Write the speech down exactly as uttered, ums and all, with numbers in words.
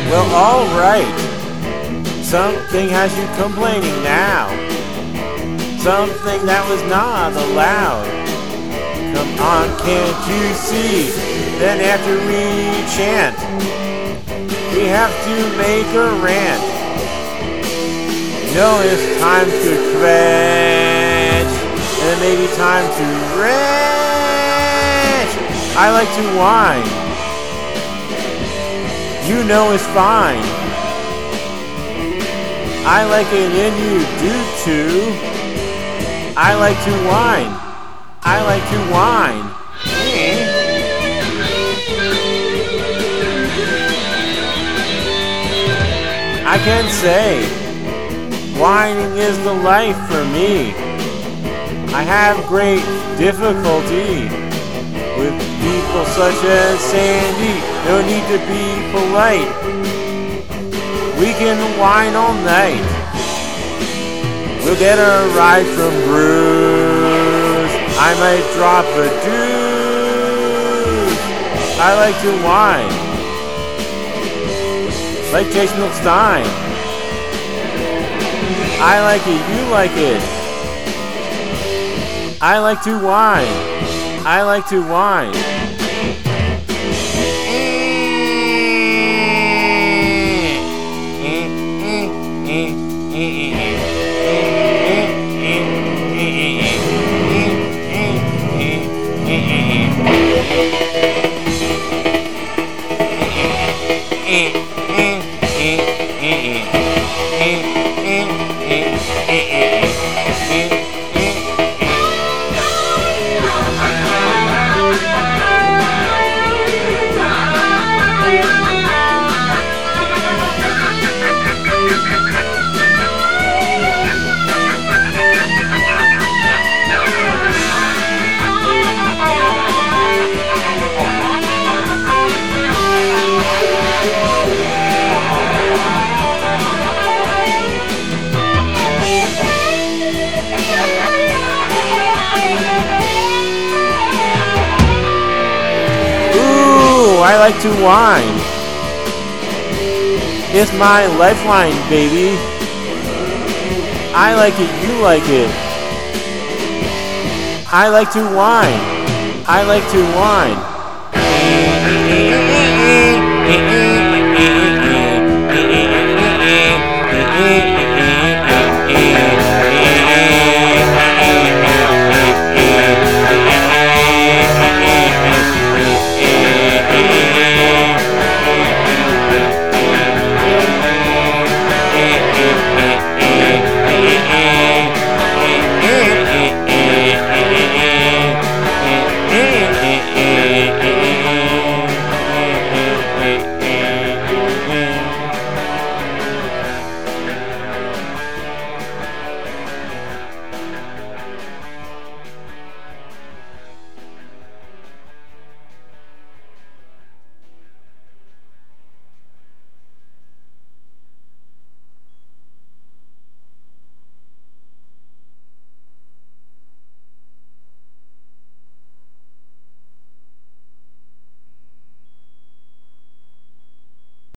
Well, alright. Something has you complaining now. Something that was not allowed. Come on, can't you see? Then after we chant, we have to make a rant. You know it's time to crash, and then maybe time to rest. I like to whine. You know it's fine. I like it and you do too. I like to whine. I like to whine. I can say, whining is the life for me. I have great difficulty with people such as Sandy. No need to be polite. We can whine all night. We'll get a ride from Bruce. I might drop a deuce. I like to whine. Like Jason Milstein. I like it, you like it. I like to whine. I like to whine. I like to whine. It's my lifeline, baby. I like it, you like it. I like to whine. I like to whine.